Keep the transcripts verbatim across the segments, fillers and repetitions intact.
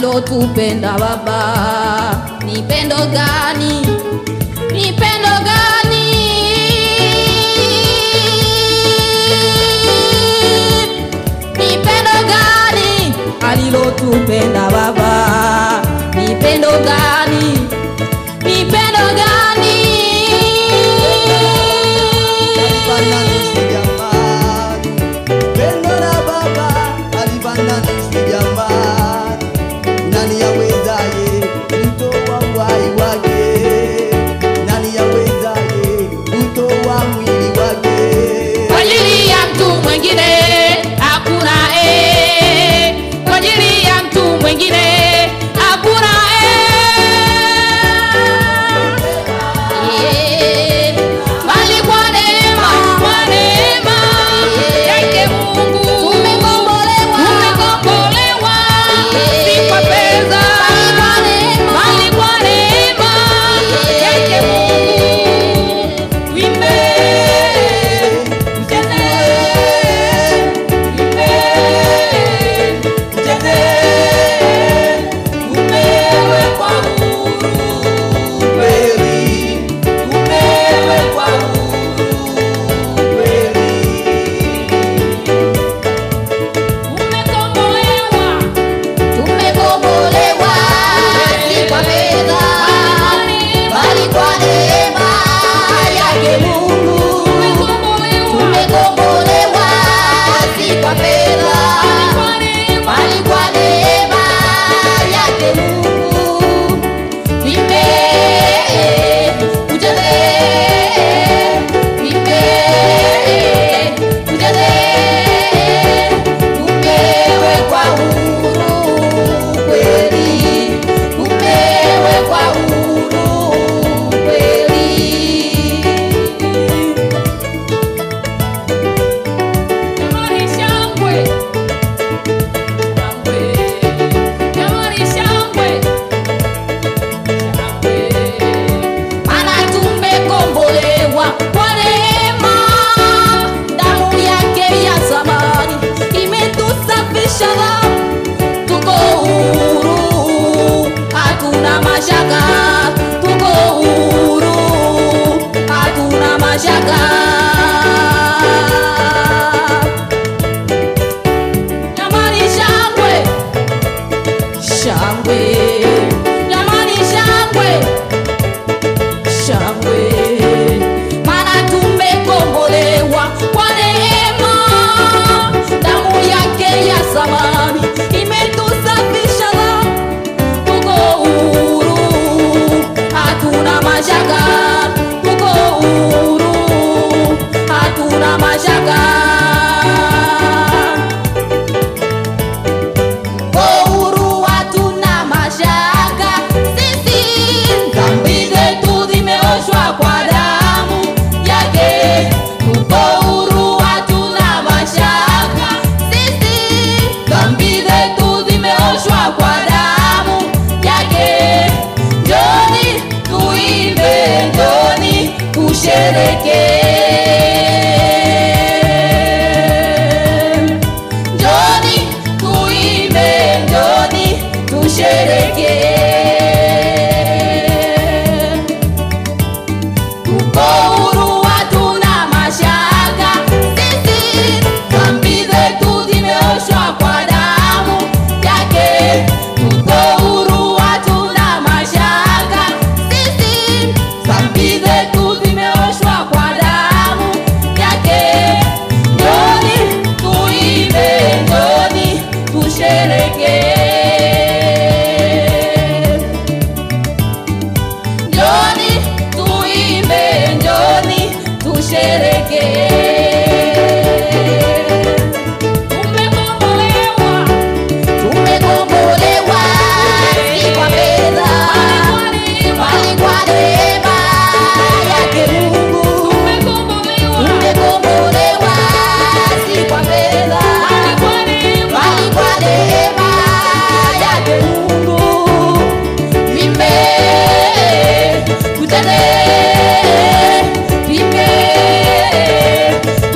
alilotupenda Baba. Ni pendo gani, ni pendo gani, ni pendo gani alilotupenda Baba. Ni pendo gani, ni pendo gani, pendo la Baba alifananishwi jamani. Nani yawezaye kutoa uhai wake? Nani yawezaye kutoa mwili wake? kwa ajili ya mtu mwingine hakuna eh, kwa ajili ya mtu mwingine hakuna eh, bali kwa neema, kwa neema yake Mungu tumekombolewa, tumekombolewa si kwa pesa, bali kwa neema yake Mungu. Tuimbe, tucheze, tuimbe, tucheze, tumewekwa huru kweli, tumewekwa huru kweli. Tumekombolewa, tumekombolewa si kwa fedha, bali kwa neema yake Mungu. Tumekombolewa si kwa fedha, bali kwa neema yake Mungu. Tuimbe, tucheze, tuimbe, tucheze, tumewekwa huru kweli, tumewekwa huru kweli. Jamani shangwe, shangwe, jamani shangwe, shangwe. Maana tumekombolewa kwa neema, damu yake ya zamani imetusafisha dhambi. Tuko huru, hatuna mashaka, tuko huru, hatuna mashaka. Jamani shangwe, shangwe, jamani shangwe, shangwe. Maana tumekombolewa kwa neema, damu yake ya zamani imetusafisha dhambi. Tuko huru, hatuna mashaka, tuko huru, hatuna mashaka. Tuko huru, hatuna mashaka. Sisi dhambi zetu zimeoshwa kwa damu yake. Tuko huru, hatuna mashaka. Sisi dhambi zetu zimeoshwa kwa damu yake. Njoni tuimbe, njoni tusherehekee. Njoni tuimbe, njoni tusherehekee. Tuko huru, hatuna mashaka. Sisi dhambi zetu zimeoshwa kwa damu yake. Tuko huru, hatuna mashaka. Sisi dhambi zetu zimeoshwa kwa damu yake. Njoni tuimbe, njoni tusherehekee. Njoni tuimbe, njoni tusherehekee. Tumekombolewa, tumekombolewa si kwa fedha, bali kwa neema yake Mungu. Tumekombolewa si kwa fedha, bali kwa neema yake Mungu. Tuimbe, tucheze, tuimbe,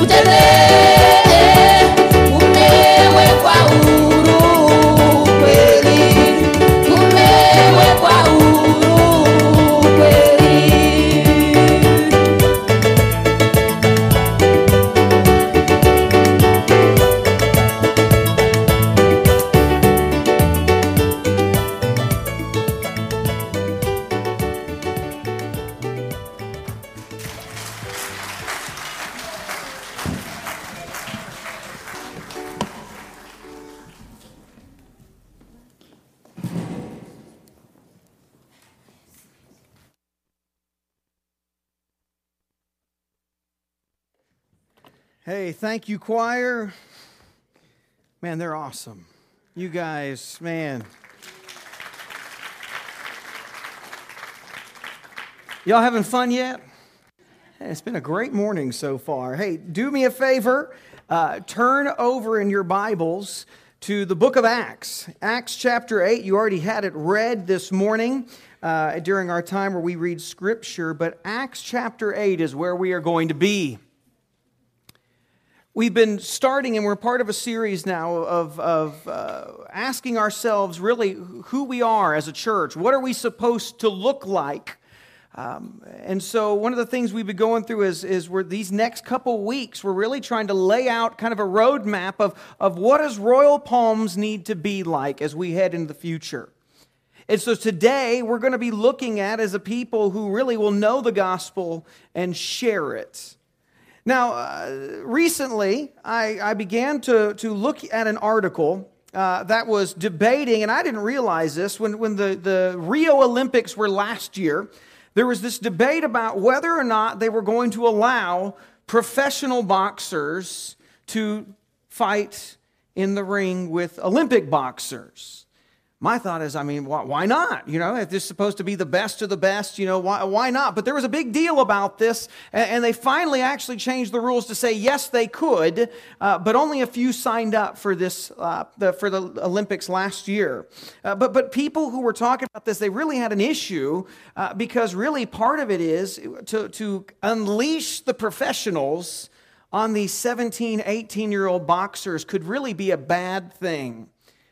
Hey, thank you, choir. Man, they're awesome. You guys, man. Y'all having fun yet? Hey, it's been a great morning so far. Hey, do me a favor. Uh, turn over in your Bibles to the book of Acts. Acts chapter eight. You already had it read this morning uh, during our time where we read Scripture. But Acts chapter eight is where we are going to be. We've been starting, and we're part of a series now of, of uh, asking ourselves really who we are as a church. What are we supposed to look like? Um, and so one of the things we've been going through is, is we're, these next couple weeks, we're really trying to lay out kind of a roadmap of, of what does Royal Palms need to be like as we head into the future. And so today, we're going to be looking at as a people who really will know the gospel and share it. Now, uh, recently, I, I began to, to look at an article uh, that was debating, and I didn't realize this, when, when the, the Rio Olympics were last year, there was this debate about whether or not they were going to allow professional boxers to fight in the ring with Olympic boxers. My thought is, I mean, why not? You know, if this is supposed to be the best of the best, you know, why, why not? But there was a big deal about this, and they finally actually changed the rules to say, yes, they could, uh, but only a few signed up for this, uh, the, for the Olympics last year. Uh, but, but people who were talking about this, they really had an issue, uh, because really part of it is to, to unleash the professionals on these seventeen, eighteen-year-old boxers could really be a bad thing.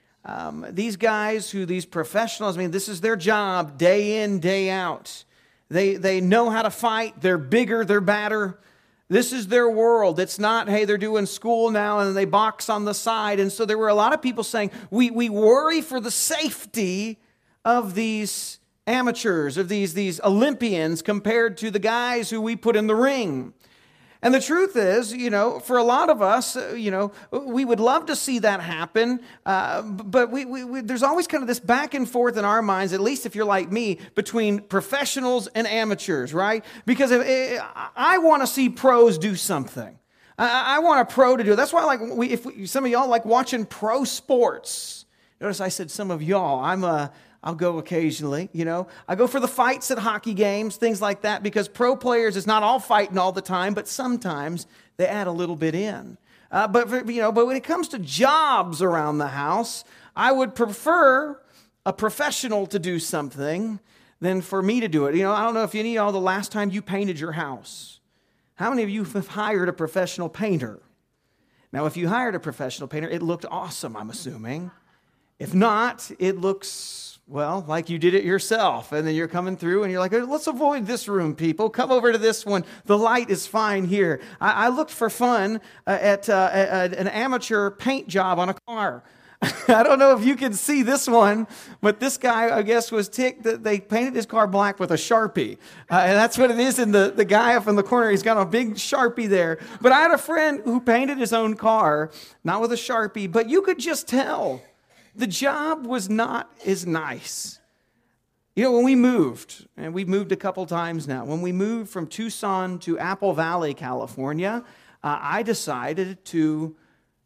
Um, these guys who, these professionals, I mean, this is their job day in, day out. They they know how to fight. They're bigger, they're badder. This is their world. It's not, hey, they're doing school now and they box on the side. And so there were a lot of people saying, we, we worry for the safety of these amateurs, of these, these Olympians compared to the guys who we put in the ring. And the truth is, you know, for a lot of us, uh, you know, we would love to see that happen, uh, but we, we, we, there's always kind of this back and forth in our minds, at least if you're like me, between professionals and amateurs, right? Because if, if, I want to see pros do something. I, I want a pro to do it. That's why, like, we, if we, some of y'all like watching pro sports. Notice I said some of y'all. I'm a... I'll go occasionally, you know. I go for the fights at hockey games, things like that, because pro players is not all fighting all the time, but sometimes they add a little bit in. Uh, but, for, you know, but when it comes to jobs around the house, I would prefer a professional to do something than for me to do it. You know, I don't know if any of y'all, the last time you painted your house, how many of you have hired a professional painter? Now, if you hired a professional painter, it looked awesome, I'm assuming. If not, it looks... well, like you did it yourself, and then you're coming through, and you're like, let's avoid this room, people. Come over to this one. The light is fine here. I, I looked for fun uh, at, uh, at an amateur paint job on a car. I don't know if you can see this one, but this guy, I guess, was ticked that they painted his car black with a Sharpie. Uh, and that's what it is in the, the guy up in the corner. He's got a big Sharpie there. But I had a friend who painted his own car, not with a Sharpie, but you could just tell. The job was not as nice. You know, when we moved, and we've moved a couple times now, when we moved from Tucson to Apple Valley, California, uh, I decided to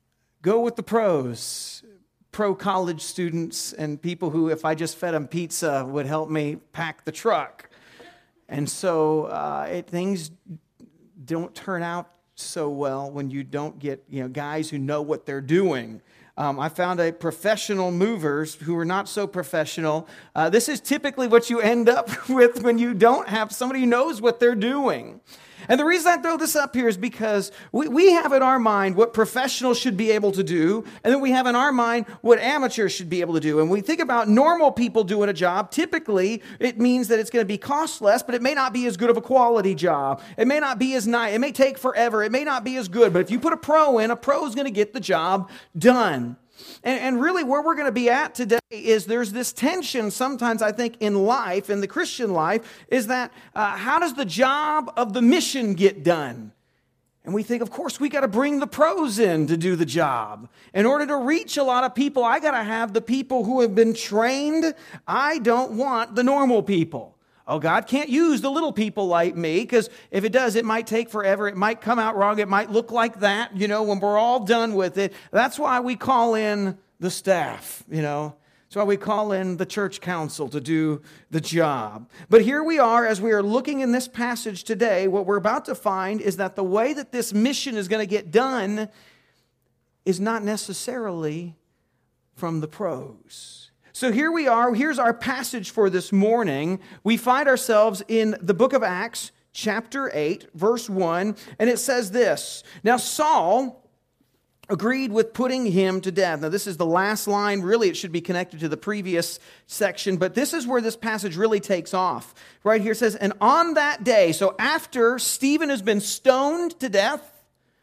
go with the pros, pro college students and people who, if I just fed them pizza, would help me pack the truck. And so uh, it, things don't turn out so well when you don't get, you know, guys who know what they're doing. Um, I found a professional movers who are not so professional. Uh, this is typically what you end up with when you don't have somebody who knows what they're doing. And the reason I throw this up here is because we, we have in our mind what professionals should be able to do, and then we have in our mind what amateurs should be able to do. And when we think about normal people doing a job, typically it means that it's going to be cost less, but it may not be as good of a quality job. It may not be as nice. It may take forever. It may not be as good. But if you put a pro in, a pro is going to get the job done. And, and really where we're going to be at today is there's this tension sometimes, I think, in life, in the Christian life, is that uh, how does the job of the mission get done? And we think, of course, we got to bring the pros in to do the job. In order to reach a lot of people, I got to have the people who have been trained. I don't want the normal people. Oh, God can't use the little people like me, because if it does, it might take forever. It might come out wrong. It might look like that, you know, when we're all done with it. That's why we call in the staff, you know. That's why we call in the church council to do the job. But here we are, as we are looking in this passage today, what we're about to find is that the way that this mission is going to get done is not necessarily from the pros. So here we are. Here's our passage for this morning. We find ourselves in the book of Acts, chapter eight, verse one, and it says this. Now Saul agreed with putting him to death. Now, this is the last line. Really, it should be connected to the previous section, but this is where this passage really takes off. Right here it says, and on that day, so after Stephen has been stoned to death,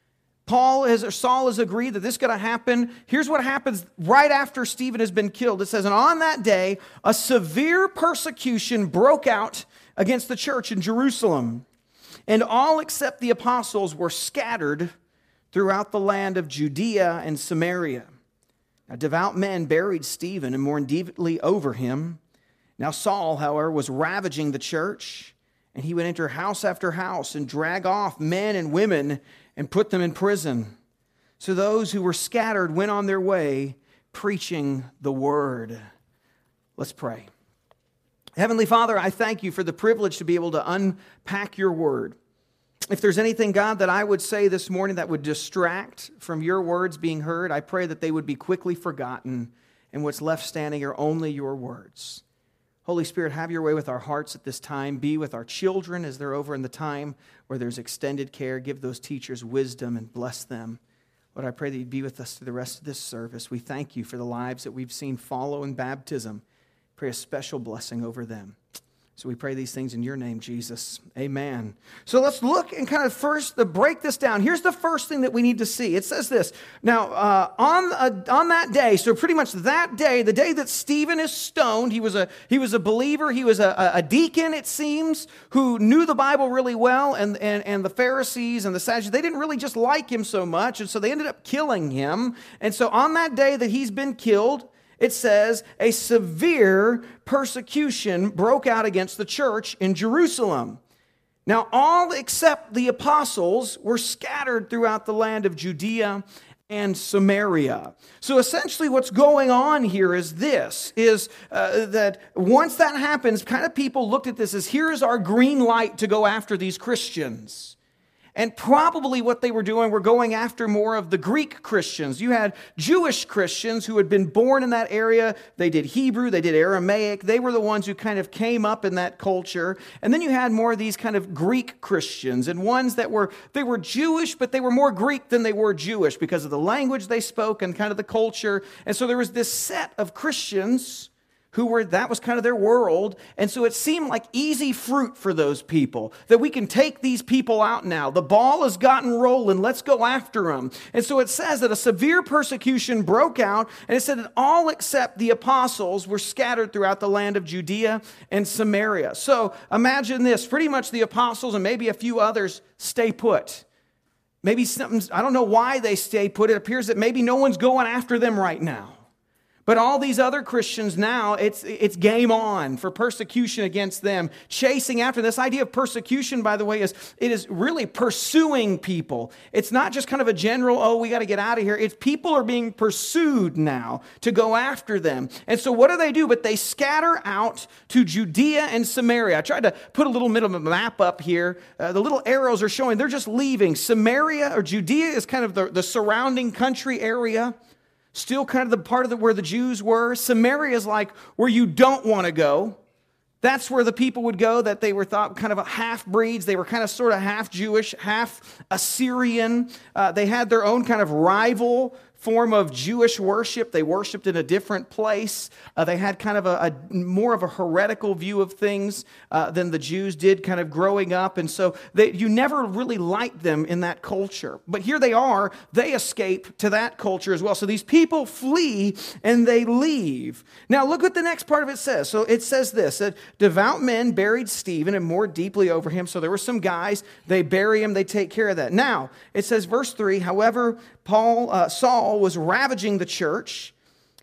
Paul has, or Saul has agreed that this is going to happen. Here's what happens right after Stephen has been killed. It says, and on that day, a severe persecution broke out against the church in Jerusalem, and all except the apostles were scattered throughout the land of Judea and Samaria. Now, devout men buried Stephen and mourned deeply over him. Now Saul, however, was ravaging the church, and he would enter house after house and drag off men and women and put them in prison. So those who were scattered went on their way preaching the word. Let's pray. Heavenly Father, I thank you for the privilege to be able to unpack your word. If there's anything, God, that I would say this morning that would distract from your words being heard, I pray that they would be quickly forgotten, and what's left standing are only your words. Holy Spirit, have your way with our hearts at this time. Be with our children as they're over in the time where there's extended care. Give those teachers wisdom and bless them. Lord, I pray that you'd be with us through the rest of this service. We thank you for the lives that we've seen follow in baptism. Pray a special blessing over them. So we pray these things in your name, Jesus. Amen. So let's look and kind of first break this down. Here's the first thing that we need to see. It says this. Now, uh, on uh, on that day, so pretty much that day, the day that Stephen is stoned, he was a he was a believer. He was a, a deacon, it seems, who knew the Bible really well, and, and, and the Pharisees and the Sadducees, they didn't really just like him so much, and so they ended up killing him. And so on that day that he's been killed, it says, a severe persecution broke out against the church in Jerusalem. Now, all except the apostles were scattered throughout the land of Judea and Samaria. So essentially what's going on here is this, is uh, that once that happens, kind of people looked at this as, here's our green light to go after these Christians. And probably what they were doing were going after more of the Greek Christians. You had Jewish Christians who had been born in that area. They did Hebrew, they did Aramaic. They were the ones who kind of came up in that culture. And then you had more of these kind of Greek Christians, and ones that were, they were Jewish, but they were more Greek than they were Jewish because of the language they spoke and kind of the culture. And so there was this set of Christians who were, that was kind of their world. And so it seemed like easy fruit for those people, that we can take these people out now. The ball has gotten rolling. Let's go after them. And so it says that a severe persecution broke out, and it said that all except the apostles were scattered throughout the land of Judea and Samaria. So imagine this, pretty much the apostles and maybe a few others stay put. Maybe something, I don't know why they stay put. It appears that maybe no one's going after them right now. But all these other Christians now, it's it's game on for persecution against them, chasing after. This idea of persecution, by the way, is it is really pursuing people. It's not just kind of a general, oh, we got to get out of here. It's people are being pursued now to go after them. And so what do they do? But they scatter out to Judea and Samaria. I tried to put a little bit of a map up here. Uh, the little arrows are showing they're just leaving. Samaria or Judea is kind of the, the surrounding country area. Still kind of the part of the, where the Jews were. Samaria is like where you don't want to go. That's where the people would go that they were thought kind of half-breeds. They were kind of sort of half-Jewish, half-Assyrian. Uh, they had their own kind of rival form of Jewish worship. They worshiped in a different place. Uh, they had kind of a, a more of a heretical view of things uh, than the Jews did kind of growing up. And so they, you never really liked them in that culture. But here they are. They escape to that culture as well. So these people flee and they leave. Now look what the next part of it says. So it says this, that devout men buried Stephen and mourned deeply over him. So there were some guys, they bury him, they take care of that. Now it says verse three, however, Paul, uh, Saul was ravaging the church.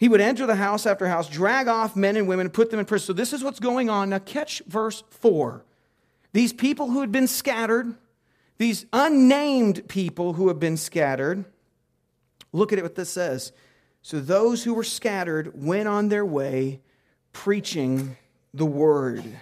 He would enter the house after house, drag off men and women, and put them in prison. So this is what's going on. Now catch verse four. These people who had been scattered, these unnamed people who have been scattered, look at it what this says. So those who were scattered went on their way preaching the word. It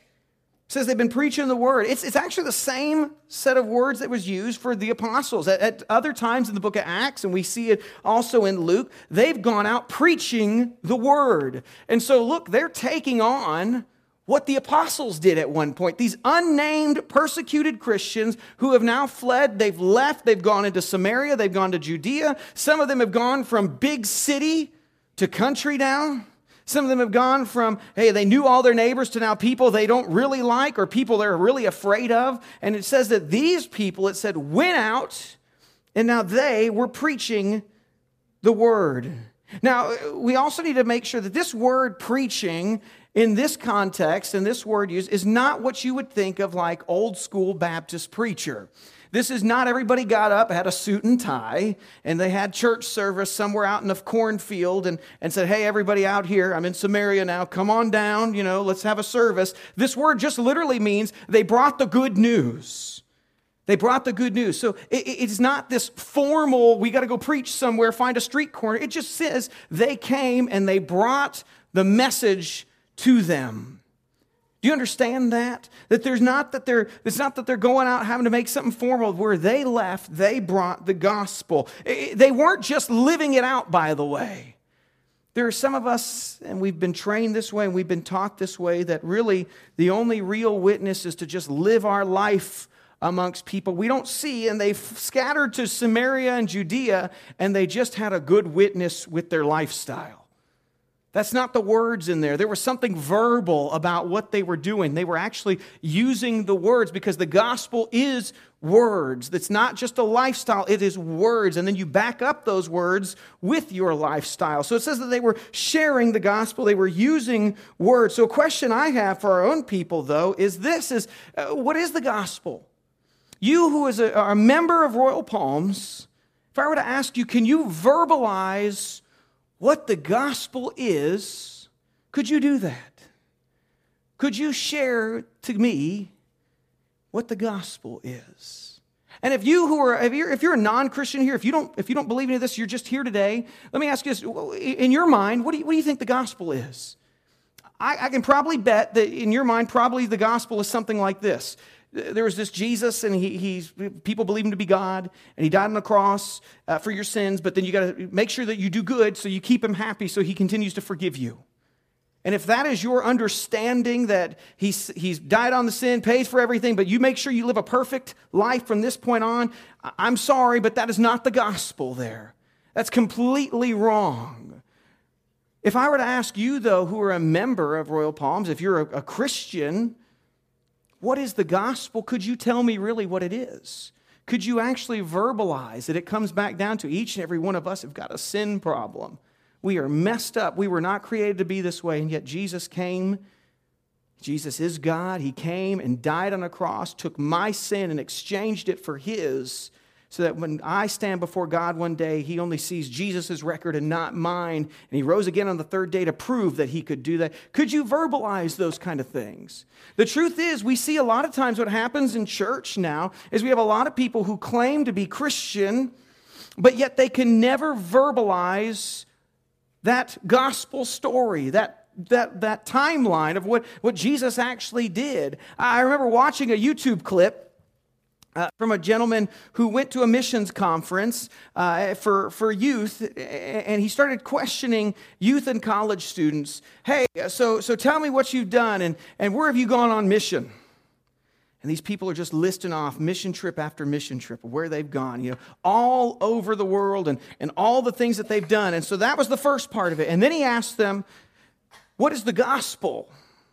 says they've been preaching the word. It's, it's actually the same set of words that was used for the apostles. At, at other times in the book of Acts, and we see it also in Luke, they've gone out preaching the word. And so look, they're taking on what the apostles did at one point. These unnamed, persecuted Christians who have now fled, they've left, they've gone into Samaria, they've gone to Judea. Some of them have gone from big city to country now. Some of them have gone from, hey, they knew all their neighbors to now people they don't really like or people they're really afraid of. And it says that these people, it said, went out and now they were preaching the word. Now, we also need to make sure that this word preaching in this context, and this word use, is not what you would think of like old school Baptist preacher. This is not everybody got up, had a suit and tie, and they had church service somewhere out in a cornfield and, and said, hey, everybody out here, I'm in Samaria now, come on down, you know, let's have a service. This word just literally means they brought the good news. They brought the good news. So it, it's not this formal, we got to go preach somewhere, find a street corner. It just says they came and they brought the message to them. Do you understand that? That there's not that they're it's not that they're going out having to make something formal. Where they left, they brought the gospel. They weren't just living it out, by the way. There are some of us, and we've been trained this way, and we've been taught this way, that really the only real witness is to just live our life amongst people we don't see, and they've scattered to Samaria and Judea, and they just had a good witness with their lifestyle. That's not the words in there. There was something verbal about what they were doing. They were actually using the words because the gospel is words. It's not just a lifestyle, it is words. And then you back up those words with your lifestyle. So it says that they were sharing the gospel. They were using words. So a question I have for our own people, though, is this, is uh, what is the gospel? You who is a, are a member of Royal Palms, if I were to ask you, can you verbalize what the gospel is, could you do that? Could you share to me what the gospel is? And if you who are, if you're, if you're a non-Christian here, if you don't, if you don't believe any of this, you're just here today, let me ask you this. In your mind, what do you, what do you think the gospel is? I, I can probably bet that in your mind, probably the gospel is something like this. There was this Jesus, and he, he's people believe him to be God, and he died on the cross uh, for your sins, but then you got to make sure that you do good so you keep him happy so he continues to forgive you. And if that is your understanding that he's, he's died on the sin, pays for everything, but you make sure you live a perfect life from this point on, I'm sorry, but that is not the gospel there. That's completely wrong. If I were to ask you, though, who are a member of Royal Palms, if you're a, a Christian, what is the gospel? Could you tell me really what it is? Could you actually verbalize that it comes back down to each and every one of us have got a sin problem? We are messed up. We were not created to be this way, and yet Jesus came. Jesus is God. He came and died on a cross, took my sin and exchanged it for his, so that when I stand before God one day, he only sees Jesus' record and not mine. And he rose again on the third day to prove that he could do that. Could you verbalize those kind of things? The truth is, we see a lot of times what happens in church now is we have a lot of people who claim to be Christian, but yet they can never verbalize that gospel story, that that that timeline of what, what Jesus actually did. I remember watching a YouTube clip Uh, from a gentleman who went to a missions conference uh, for, for youth, and he started questioning youth and college students. Hey, so so tell me what you've done, and, and where have you gone on mission? And these people are just listing off mission trip after mission trip of where they've gone, you know, all over the world and, and all the things that they've done. And so that was the first part of it. And then he asked them, what is the gospel?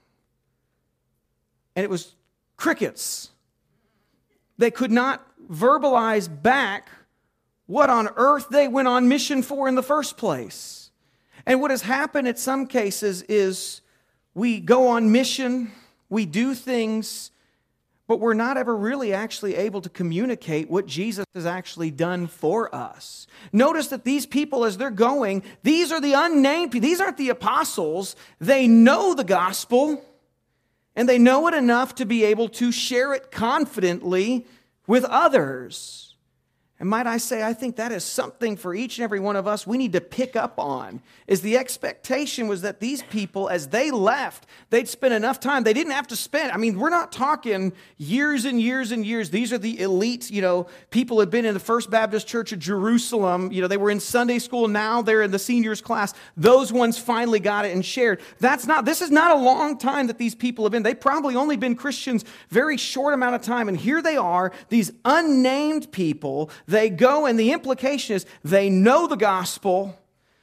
And it was crickets. They could not verbalize back what on earth they went on mission for in the first place. And what has happened in some cases is we go on mission, we do things, but we're not ever really actually able to communicate what Jesus has actually done for us. Notice that these people, as they're going, these are the unnamed people. These aren't the apostles. They know the gospel, and they know it enough to be able to share it confidently with others. And might I say, I think that is something for each and every one of us we need to pick up on, is the expectation was that these people, as they left, they'd spend enough time. They didn't have to spend, I mean, we're not talking years and years and years. These are the elite, you know, people who had been in the First Baptist Church of Jerusalem. You know, they were in Sunday school. Now they're in the seniors class. Those ones finally got it and shared. That's not, this is not a long time that these people have been. They've probably only been Christians very short amount of time. And here they are, these unnamed people. They go, and the implication is they know the gospel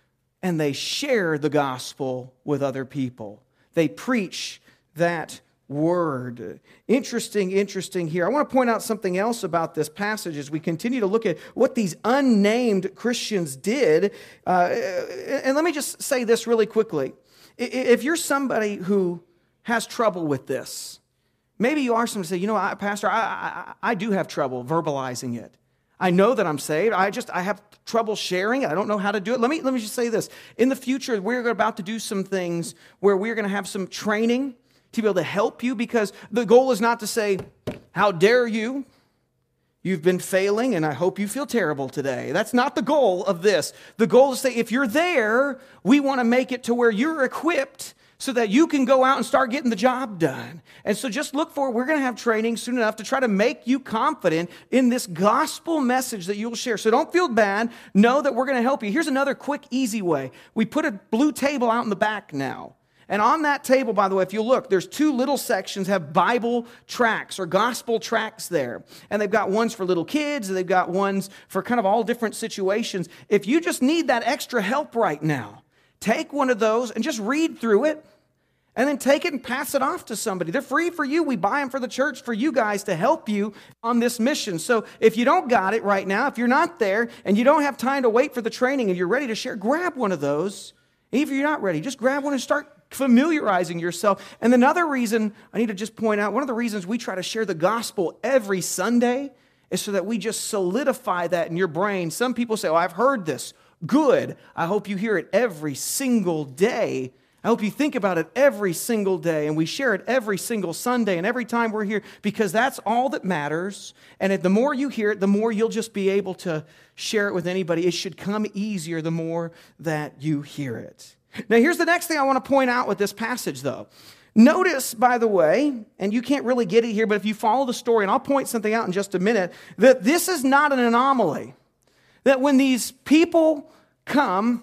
and they share the gospel with other people. They preach that word. Interesting, interesting here. I want to point out something else about this passage as we continue to look at what these unnamed Christians did. Uh, and let me just say this really quickly. If you're somebody who has trouble with this, maybe you are somebody who say, you know, I, Pastor, I, I, I do have trouble verbalizing it. I know that I'm saved. I just, I have trouble sharing it. I don't know how to do it. Let me, let me just say this. In the future, we're about to do some things where we're going to have some training to be able to help you, because the goal is not to say, how dare you? You've been failing and I hope you feel terrible today. That's not the goal of this. The goal is to say, if you're there, we want to make it to where you're equipped so that you can go out and start getting the job done. And so just look for, we're going to have training soon enough to try to make you confident in this gospel message that you'll share. So don't feel bad. Know that we're going to help you. Here's another quick, easy way. We put a blue table out in the back now. And on that table, by the way, if you look, there's two little sections have Bible tracts or gospel tracts there. And they've got ones for little kids, and they've got ones for kind of all different situations. If you just need that extra help right now, take one of those and just read through it, and then take it and pass it off to somebody. They're free for you. We buy them for the church for you guys to help you on this mission. So if you don't got it right now, if you're not there and you don't have time to wait for the training and you're ready to share, grab one of those. Even if you're not ready, just grab one and start familiarizing yourself. And another reason I need to just point out, one of the reasons we try to share the gospel every Sunday is so that we just solidify that in your brain. Some people say, oh, I've heard this. Good. I hope you hear it every single day. I hope you think about it every single day, and we share it every single Sunday and every time we're here, because that's all that matters. And the more you hear it, the more you'll just be able to share it with anybody. It should come easier the more that you hear it. Now, here's the next thing I want to point out with this passage, though. Notice, by the way, and you can't really get it here, but if you follow the story, and I'll point something out in just a minute, that this is not an anomaly. That when these people come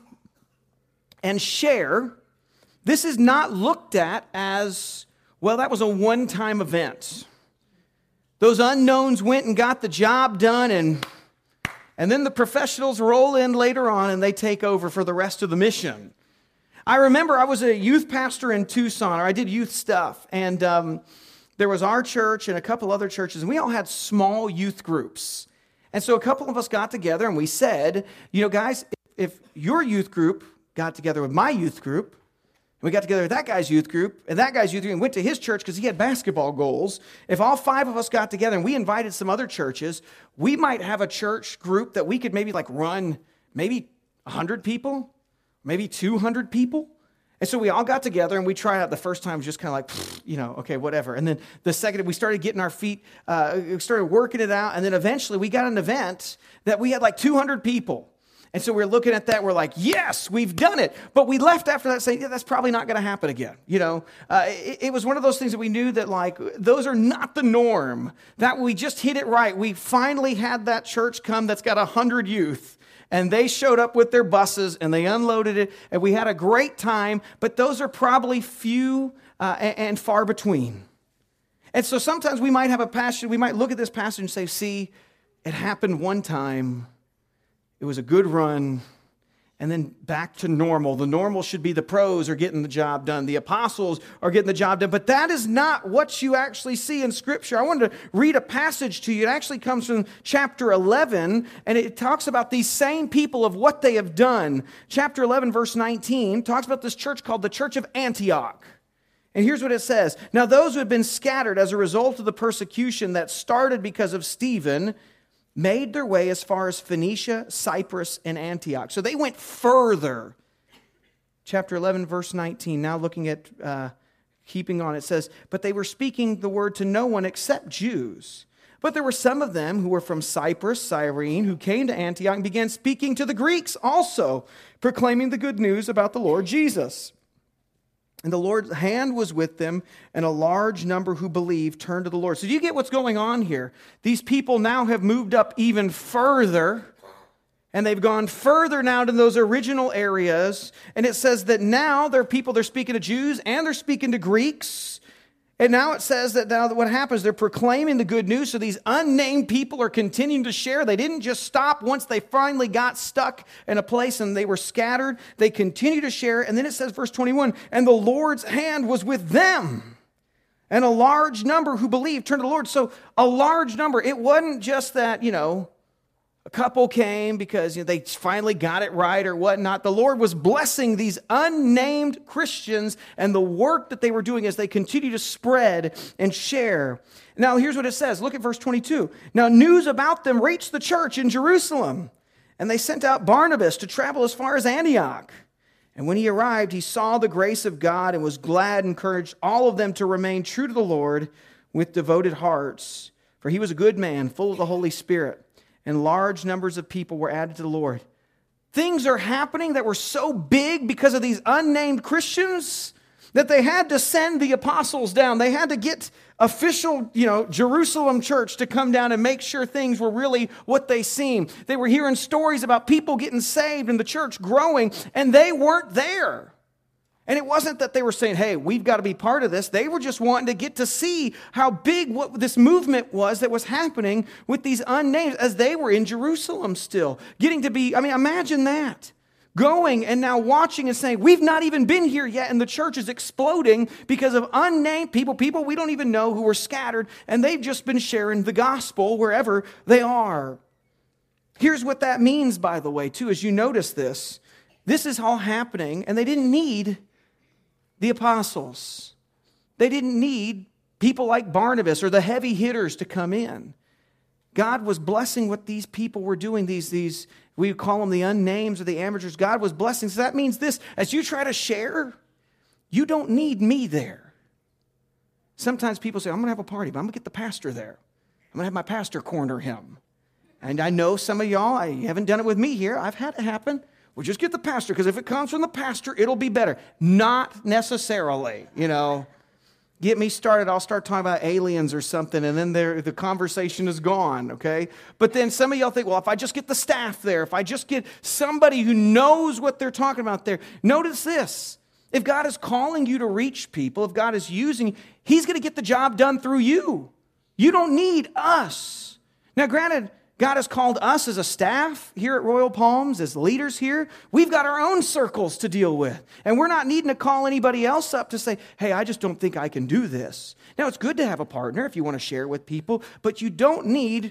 and share, this is not looked at as, well, that was a one-time event. Those unknowns went and got the job done, and, and then the professionals roll in later on and they take over for the rest of the mission. I remember I was a youth pastor in Tucson, or I did youth stuff, and um, there was our church and a couple other churches, and we all had small youth groups. And so a couple of us got together and we said, you know, guys, if your youth group got together with my youth group, we got together with that guy's youth group, and that guy's youth group, and went to his church because he had basketball goals. If all five of us got together and we invited some other churches, we might have a church group that we could maybe like run maybe one hundred people, maybe two hundred people. And so we all got together and we tried out. The first time was just kind of like, you know, okay, whatever. And then the second, we started getting our feet, uh, we started working it out. And then eventually we got an event that we had like two hundred people. And so we're looking at that, we're like, yes, we've done it. But we left after that saying, yeah, that's probably not going to happen again. You know, uh, it, it was one of those things that we knew that like, those are not the norm. That we just hit it right. We finally had that church come that's got one hundred youth. And they showed up with their buses and they unloaded it. And we had a great time. But those are probably few uh, and, and far between. And so sometimes we might have a passage, we might look at this passage and say, see, it happened one time. It was a good run, and then back to normal. The normal should be the pros are getting the job done. The apostles are getting the job done. But that is not what you actually see in Scripture. I wanted to read a passage to you. It actually comes from chapter eleven, and it talks about these same people of what they have done. Chapter eleven, verse nineteen, talks about this church called the Church of Antioch. And here's what it says. Now those who had been scattered as a result of the persecution that started because of Stephen made their way as far as Phoenicia, Cyprus, and Antioch. So they went further. Chapter eleven, verse nineteen, now looking at, uh, keeping on, it says, but they were speaking the word to no one except Jews. But there were some of them who were from Cyprus, Cyrene, who came to Antioch and began speaking to the Greeks also, proclaiming the good news about the Lord Jesus. And the Lord's hand was with them, and a large number who believed turned to the Lord. So do you get what's going on here? These people now have moved up even further, and they've gone further now to those original areas. And it says that now they're people, they're speaking to Jews, and they're speaking to Greeks. And now it says that now what happens, they're proclaiming the good news. So these unnamed people are continuing to share. They didn't just stop once they finally got stuck in a place and they were scattered. They continue to share. And then it says, verse twenty-one, and the Lord's hand was with them. And a large number who believed turned to the Lord. So a large number. It wasn't just that, you know, a couple came because you know, they finally got it right or whatnot. The Lord was blessing these unnamed Christians and the work that they were doing as they continue to spread and share. Now, here's what it says. Look at verse twenty-two. Now, news about them reached the church in Jerusalem, and they sent out Barnabas to travel as far as Antioch. And when he arrived, he saw the grace of God and was glad and encouraged all of them to remain true to the Lord with devoted hearts. For he was a good man, full of the Holy Spirit. And large numbers of people were added to the Lord. Things are happening that were so big because of these unnamed Christians that they had to send the apostles down. They had to get official, you know, Jerusalem church to come down and make sure things were really what they seemed. They were hearing stories about people getting saved and the church growing, and they weren't there. And it wasn't that they were saying, hey, we've got to be part of this. They were just wanting to get to see how big what this movement was that was happening with these unnamed as they were in Jerusalem still. Getting to be, I mean, imagine that. Going and now watching and saying, we've not even been here yet, and the church is exploding because of unnamed people, people we don't even know who were scattered, and they've just been sharing the gospel wherever they are. Here's what that means, by the way, too, as you notice this. This is all happening, and they didn't need the apostles. They didn't need people like Barnabas or the heavy hitters to come in. God was blessing what these people were doing, these, these we call them the unnames or the amateurs. God was blessing. So that means this, as you try to share, you don't need me there. Sometimes people say, I'm going to have a party, but I'm going to get the pastor there. I'm going to have my pastor corner him. And I know some of y'all, I haven't done it with me here. I've had it happen. Well, just get the pastor, because if it comes from the pastor, it'll be better. Not necessarily, you know. Get me started, I'll start talking about aliens or something, and then there, the conversation is gone, okay? But then some of y'all think, well, if I just get the staff there, if I just get somebody who knows what they're talking about there. Notice this. If God is calling you to reach people, if God is using you, He's going to get the job done through you. You don't need us. Now, granted, God has called us as a staff here at Royal Palms, as leaders here. We've got our own circles to deal with. And we're not needing to call anybody else up to say, hey, I just don't think I can do this. Now, it's good to have a partner if you want to share with people, but you don't need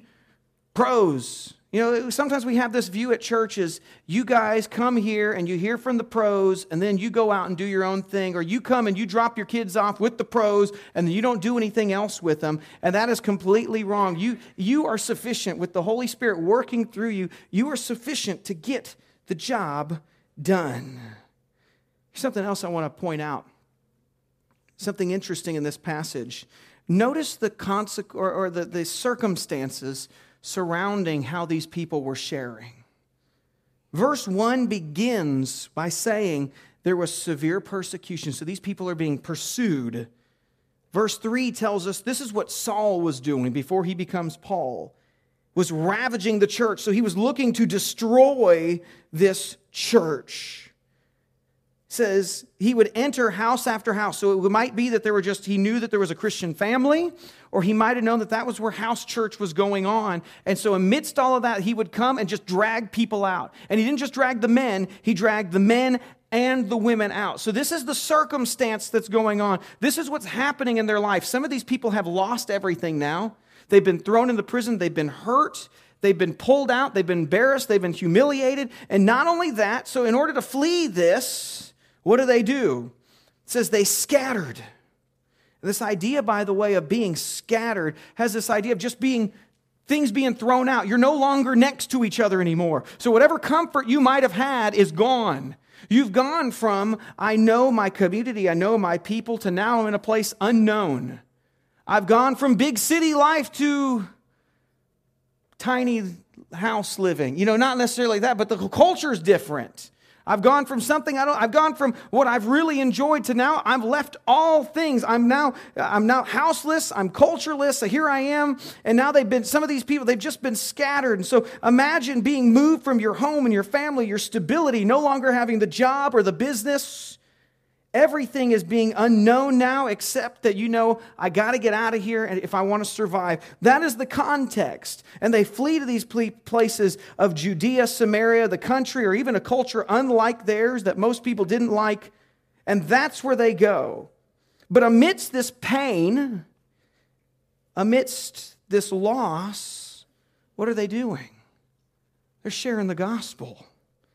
pros. You know, sometimes we have this view at churches, you guys come here and you hear from the pros, and then you go out and do your own thing, or you come and you drop your kids off with the pros, and then you don't do anything else with them, and that is completely wrong. You, you are sufficient with the Holy Spirit working through you. You are sufficient to get the job done. Something else I want to point out, something interesting in this passage. Notice the consequ- or, or the, the circumstances surrounding how these people were sharing. Verse one begins by saying there was severe persecution. So these people are being pursued. Verse three tells us this is what Saul was doing before he becomes Paul, was ravaging the church. So he was looking to destroy this church. Says he would enter house after house. So it might be that there were just, he knew that there was a Christian family, or he might have known that that was where house church was going on. And so amidst all of that, he would come and just drag people out. And he didn't just drag the men, he dragged the men and the women out. So this is the circumstance that's going on. This is what's happening in their life. Some of these people have lost everything now. They've been thrown into prison, they've been hurt, they've been pulled out, they've been embarrassed, they've been humiliated. And not only that, so in order to flee this, what do they do? It says they scattered. This idea, by the way, of being scattered has this idea of just being, things being thrown out. You're no longer next to each other anymore. So whatever comfort you might have had is gone. You've gone from, I know my community, I know my people, to now I'm in a place unknown. I've gone from big city life to tiny house living. You know, not necessarily that, but the culture is different. I've gone from something I don't, I've gone from what I've really enjoyed to now I've left all things. I'm now, I'm now houseless, I'm cultureless, so here I am. And now they've been, some of these people, they've just been scattered. And so imagine being moved from your home and your family, your stability, no longer having the job or the business. Everything is being unknown now, except that you know, I got to get out of here if I want to survive. That is the context. And they flee to these places of Judea, Samaria, the country, or even a culture unlike theirs that most people didn't like. And that's where they go. But amidst this pain, amidst this loss, what are they doing? They're sharing the gospel.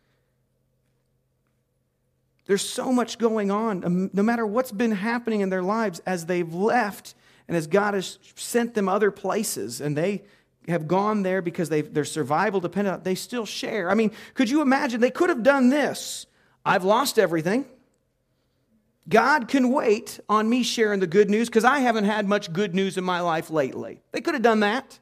There's so much going on, no matter what's been happening in their lives as they've left and as God has sent them other places and they have gone there because they their survival depended on it, they still share. I mean, could you imagine? They could have done this. I've lost everything. God can wait on me sharing the good news because I haven't had much good news in my life lately. They could have done that.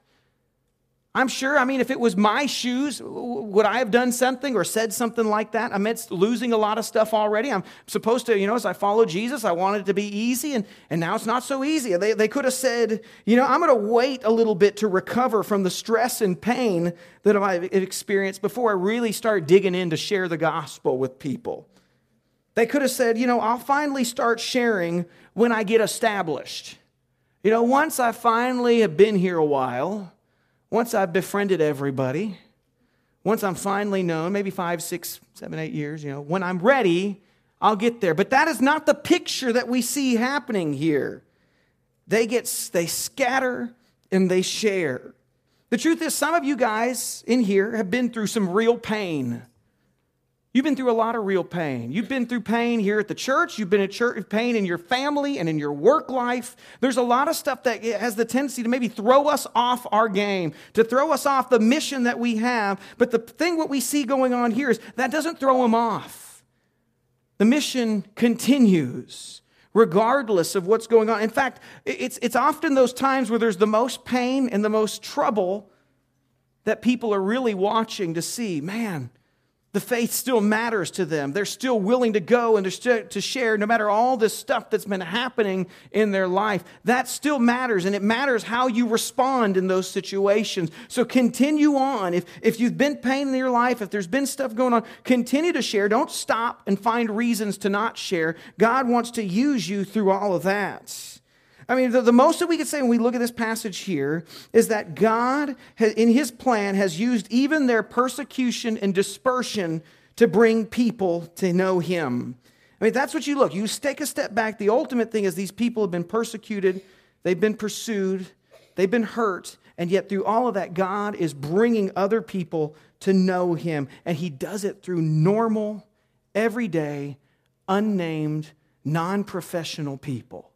I'm sure, I mean, if it was my shoes, would I have done something or said something like that amidst losing a lot of stuff already? I'm supposed to, you know, as I follow Jesus, I wanted it to be easy, and, and now it's not so easy. They, they could have said, you know, I'm going to wait a little bit to recover from the stress and pain that I've experienced before I really start digging in to share the gospel with people. They could have said, you know, I'll finally start sharing when I get established. You know, once I finally have been here a while, once I've befriended everybody, once I'm finally known, maybe five, six, seven, eight years, you know, when I'm ready, I'll get there. But that is not the picture that we see happening here. They get, they scatter and they share. The truth is, some of you guys in here have been through some real pain. You've been through a lot of real pain. You've been through pain here at the church. You've been in church, pain in your family and in your work life. There's a lot of stuff that has the tendency to maybe throw us off our game, to throw us off the mission that we have. But the thing what we see going on here is that doesn't throw them off. The mission continues regardless of what's going on. In fact, it's, it's often those times where there's the most pain and the most trouble that people are really watching to see, man, the faith still matters to them. They're still willing to go and to share no matter all this stuff that's been happening in their life. That still matters, and it matters how you respond in those situations. So continue on. If, if you've been pain in your life, if there's been stuff going on, continue to share. Don't stop and find reasons to not share. God wants to use you through all of that. I mean, the, the most that we could say when we look at this passage here is that God, has, in His plan, has used even their persecution and dispersion to bring people to know Him. I mean, that's what you look. You take a step back. The ultimate thing is these people have been persecuted. They've been pursued. They've been hurt. And yet through all of that, God is bringing other people to know Him. And He does it through normal, everyday, unnamed, non-professional people.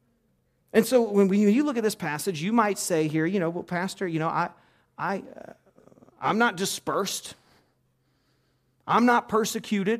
And so when you look at this passage, you might say here, you know, well, Pastor, you know, I, I, uh, I'm not dispersed. I'm not persecuted.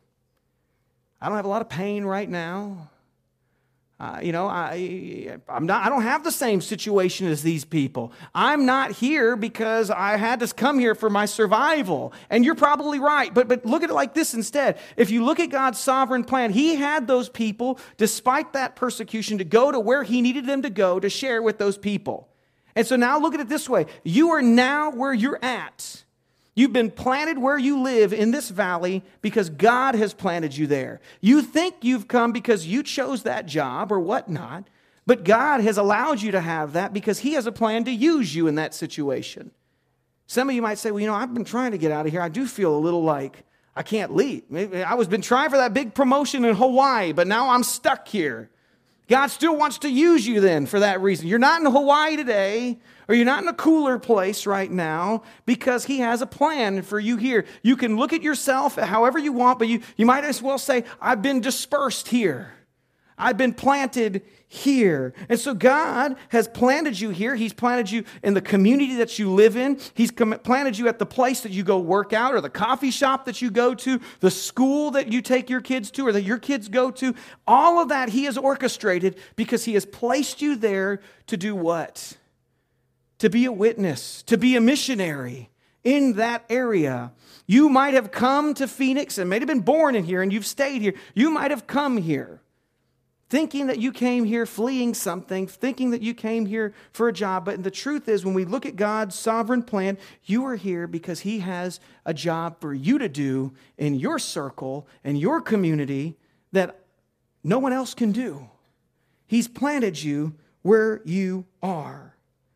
I don't have a lot of pain right now. Uh, you know, I, I'm not, I don't have the same situation as these people. I'm not here because I had to come here for my survival. And you're probably right. But, but look at it like this instead. If you look at God's sovereign plan, He had those people, despite that persecution, to go to where He needed them to go to share with those people. And so now look at it this way. You are now where you're at. You've been planted where you live in this valley because God has planted you there. You think you've come because you chose that job or whatnot, but God has allowed you to have that because He has a plan to use you in that situation. Some of you might say, well, you know, I've been trying to get out of here. I do feel a little like I can't leave. Maybe I was been trying for that big promotion in Hawaii, but now I'm stuck here. God still wants to use you then for that reason. You're not in Hawaii today, or you're not in a cooler place right now because He has a plan for you here. You can look at yourself however you want, but you, you might as well say, I've been dispersed here. I've been planted here. And so God has planted you here. He's planted you in the community that you live in. He's com- planted you at the place that you go work out, or the coffee shop that you go to, the school that you take your kids to, or that your kids go to. All of that He has orchestrated because He has placed you there to do what? To be a witness, to be a missionary in that area. You might have come to Phoenix and may have been born in here and you've stayed here. You might have come here thinking that you came here fleeing something, thinking that you came here for a job. But the truth is, when we look at God's sovereign plan, you are here because He has a job for you to do in your circle and your community that no one else can do. He's planted you where you are.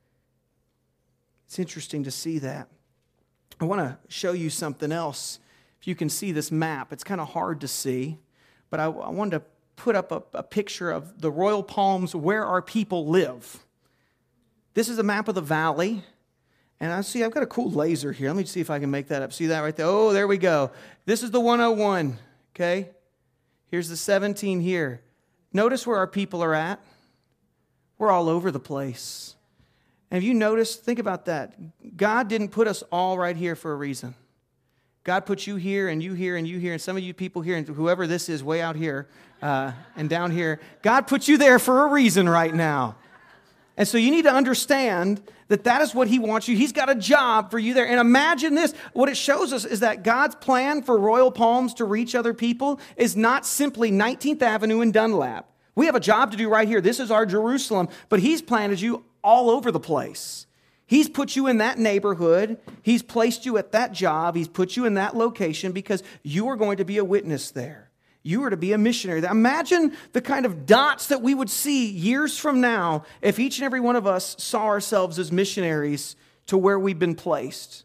It's interesting to see that. I want to show you something else. If you can see this map, it's kind of hard to see, but I, I wanted to put up a, a picture of the Royal Palms, where our people live. This is a map of the valley, and I see I've got a cool laser here. Let me see if I can make that up. See that right there? Oh, there we go. This is the one oh one, okay? Here's the seventeen here. Notice where our people are at. We're all over the place. And have you noticed, think about that. God didn't put us all right here for a reason. God put you here and you here and you here and some of you people here and whoever this is way out here uh, and down here. God put you there for a reason right now. And so you need to understand that that is what He wants you. He's got a job for you there. And imagine this. What it shows us is that God's plan for Royal Palms to reach other people is not simply nineteenth Avenue and Dunlap. We have a job to do right here. This is our Jerusalem. But He's planted you all over the place. He's put you in that neighborhood. He's placed you at that job. He's put you in that location because you are going to be a witness there. You are to be a missionary. Imagine the kind of dots that we would see years from now if each and every one of us saw ourselves as missionaries to where we've been placed.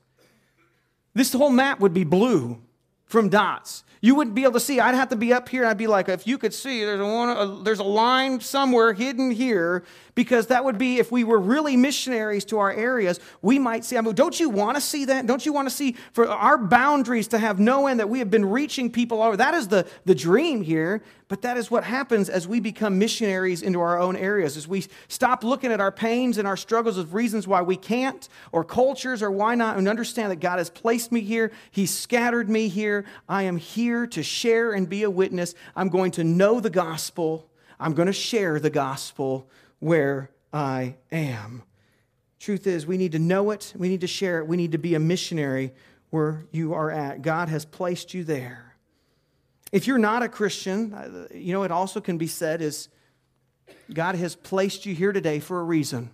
This whole map would be blue from dots. You wouldn't be able to see. I'd have to be up here, and I'd be like, if you could see, there's a, one, a, there's a line somewhere hidden here, because that would be, if we were really missionaries to our areas, we might see. I mean, don't you want to see that? Don't you want to see for our boundaries to have no end, that we have been reaching people all over? That is the, the dream here, but that is what happens as we become missionaries into our own areas, as we stop looking at our pains and our struggles as reasons why we can't, or cultures, or why not, and understand that God has placed me here. He's scattered me here. I am here to share and be a witness. I'm going to know the gospel. I'm going to share the gospel where I am. Truth is, we need to know it. We need to share it. We need to be a missionary where you are at. God has placed you there. If you're not a Christian, you know, it also can be said is God has placed you here today for a reason.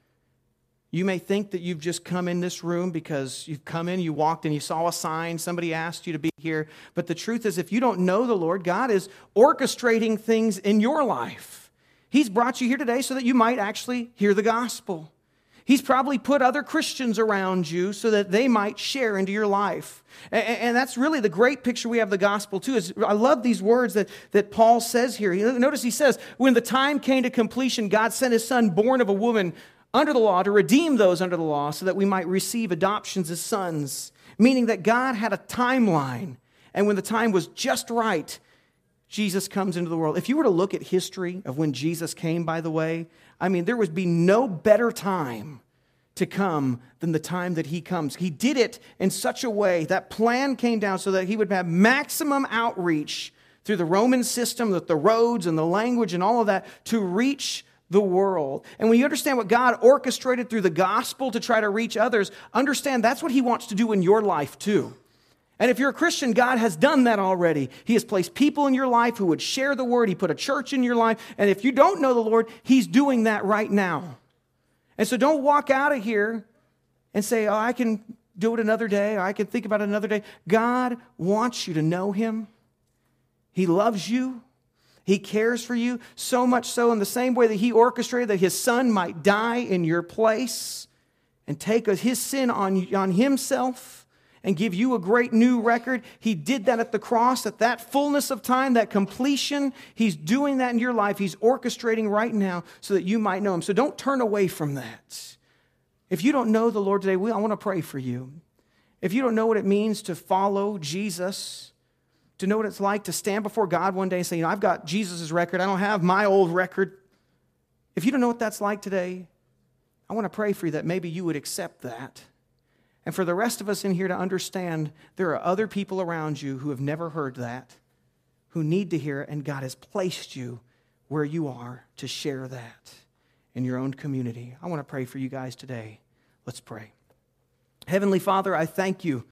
You may think that you've just come in this room because you've come in, you walked in, you saw a sign, somebody asked you to be here. But the truth is, if you don't know the Lord, God is orchestrating things in your life. He's brought you here today so that you might actually hear the gospel. He's probably put other Christians around you so that they might share into your life. And, and that's really the great picture we have of the gospel too. Is I love these words that, that Paul says here. Notice he says, when the time came to completion, God sent His Son, born of a woman, under the law, to redeem those under the law so that we might receive adoptions as sons. Meaning that God had a timeline. And when the time was just right, Jesus comes into the world. If you were to look at history of when Jesus came, by the way, I mean, there would be no better time to come than the time that He comes. He did it in such a way, that plan came down so that He would have maximum outreach through the Roman system, with the roads and the language and all of that, to reach the world. And when you understand what God orchestrated through the gospel to try to reach others, understand that's what He wants to do in your life too. And if you're a Christian, God has done that already. He has placed people in your life who would share the word. He put a church in your life. And if you don't know the Lord, He's doing that right now. And so don't walk out of here and say, oh, I can do it another day, or I can think about it another day. God wants you to know Him. He loves you. He cares for you, so much so in the same way that He orchestrated that His Son might die in your place and take His sin on, on Himself and give you a great new record. He did that at the cross, at that fullness of time, that completion. He's doing that in your life. He's orchestrating right now so that you might know Him. So don't turn away from that. If you don't know the Lord today, we, I want to pray for you. If you don't know what it means to follow Jesus, to know what it's like to stand before God one day and say, you know, I've got Jesus' record. I don't have my old record. If you don't know what that's like today, I want to pray for you that maybe you would accept that. And for the rest of us in here to understand there are other people around you who have never heard that, who need to hear it, and God has placed you where you are to share that in your own community. I want to pray for you guys today. Let's pray. Heavenly Father, I thank you